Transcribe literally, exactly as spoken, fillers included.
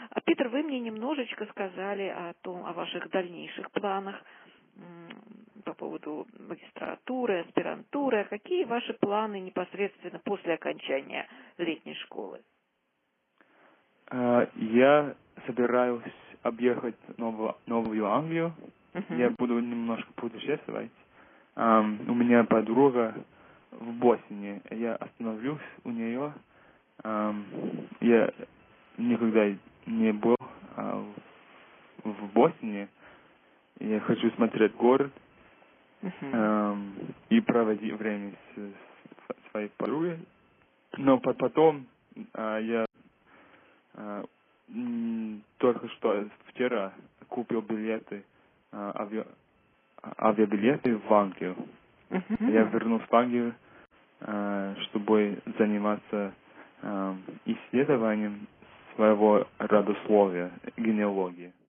А, Питер, вы мне немножечко сказали о том, о ваших дальнейших планах по поводу магистратуры, аспирантуры. А какие ваши планы непосредственно после окончания летней школы? Я собираюсь объехать Новую, Новую Англию. Uh-huh. Я буду немножко путешествовать. Um, у меня подруга в Бостоне. Я остановлюсь у нее. Um, я никогда не был uh, в, в Бостоне. Я хочу смотреть город uh-huh. um, и проводить время с, с своей подругой. Но потом uh, я uh, только что вчера купил билеты, ави... авиабилеты в Англию. Uh-huh. Я вернусь в Англию, чтобы заниматься исследованием своего родословия, генеалогии.